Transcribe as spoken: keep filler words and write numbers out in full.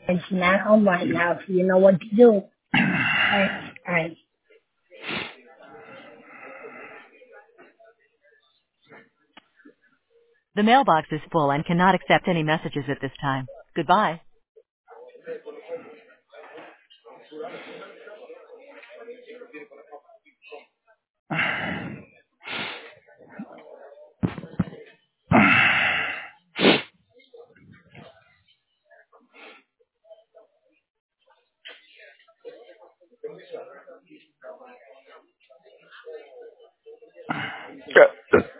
and she's not home right now, so you know what to do. Alright, alright. The mailbox is full and cannot accept any messages at this time. Goodbye. Yeah.